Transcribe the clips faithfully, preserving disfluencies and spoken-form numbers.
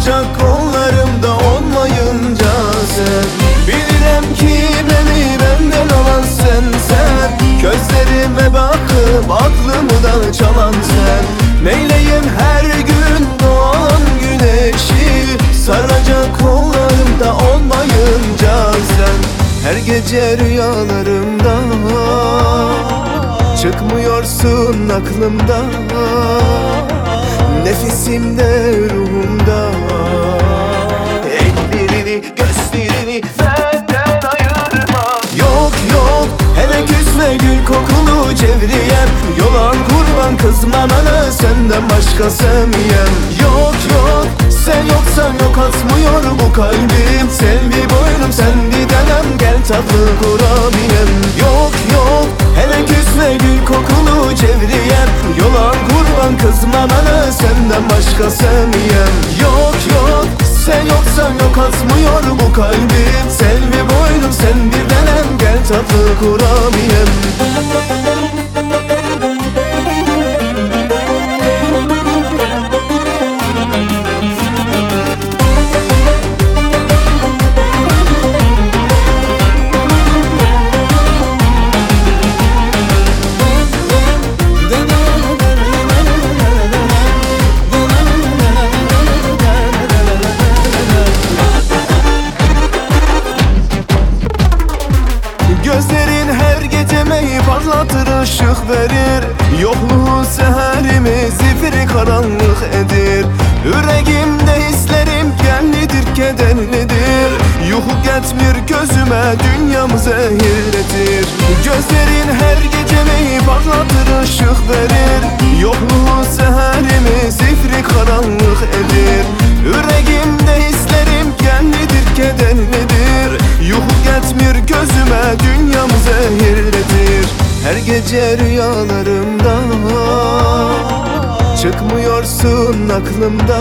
saracak kollarımda olmayınca sen. Bilirim ki beni benden alan sensen, gözlerime bakıp aklımı da çalan sen. Neyleyim her gün doğan güneşi, saracak kollarımda olmayınca sen. Her gece rüyalarımda çıkmıyorsun aklımda, nefesimde, ruhumda. Ellerini, gözlerini benden ayırma. Yok yok, hele küsme gül kokulu cevriyem. Yolan kurban kızma bana, senden başka sevmeyem. Yok yok, sen yoksan yok atmıyor bu kalbim. Selvi boynum sen didenem, gel tatlı kurabiyem. Yok yok, hele küsme gül kokulu cevriyem. Yolan kurban kızma bana, senden başka sevmeyem. Yok yok, sen yoksan yok atmıyor bu kalbim. Selvi boynum sen didenem, gel tatlı kurabiyem. Gözlerin her gecemi parlatır, ışık verir. Yokluğu seherimi zifiri karanlık edir. Yüreğimde hislerim genlidir, kederlidir. Yuhu getmir gözüme, dünyamı zehirletir. Gözlerin her gecemi parlatır, ışık verir. Yokluğu seherimi zifiri karanlık edir. Yüreğimde hislerim genlidir, kederlidir. Yuhu getmir gözüme, dünyamı zehirletir. Her gece rüyalarımda çıkmıyorsun aklımda,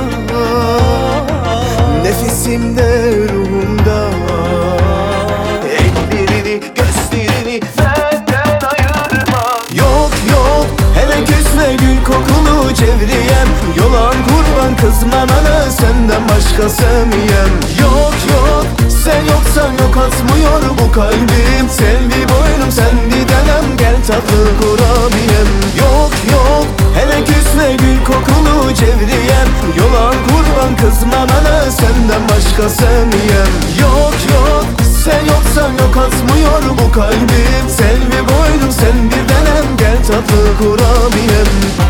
nefesimde, ruhumda. Ellerini, gözlerini benden ayırma. Yok yok, hele küsme gül kokulu cevriyem. Yolan kurban kızma bana, senden başka sevmeyem. Yok yok, sen yoksan yok atmıyor bu kalbim. Selvi boynum sen didenem, gel tatlı kurabiyem. Yok yok, hele küsme gül kokulu cevriyem. Yolan kurban kızma bana, senden başka sevmeyem. Yok yok, sen yoksan yok atmıyor bu kalbim. Selvi boynum sen didenem, gel tatlı kurabiyem.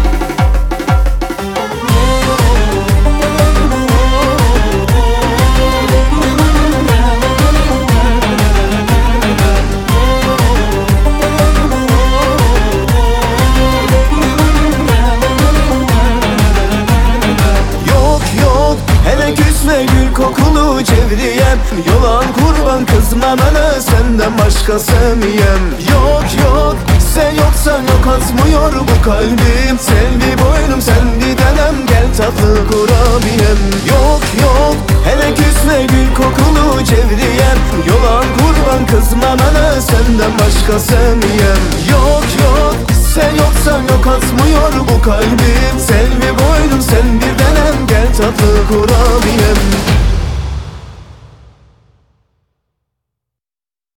Gül kokulu cevriyem. Yolan kurban kızma bana, senden başka sevmeyem. Yok yok, sen yoksan yok atmıyor bu kalbim. Selvi boynum sen didenem, gel tatlı kurabiyem. Yok yok, hele küsme gül kokulu cevriyem. Yolan kurban kızma bana, senden başka sevmeyem. Yok yok, sen yoksan yok atmıyor bu kalbim. Selvi boynum sen didenem, gel tatlı kurabiyem.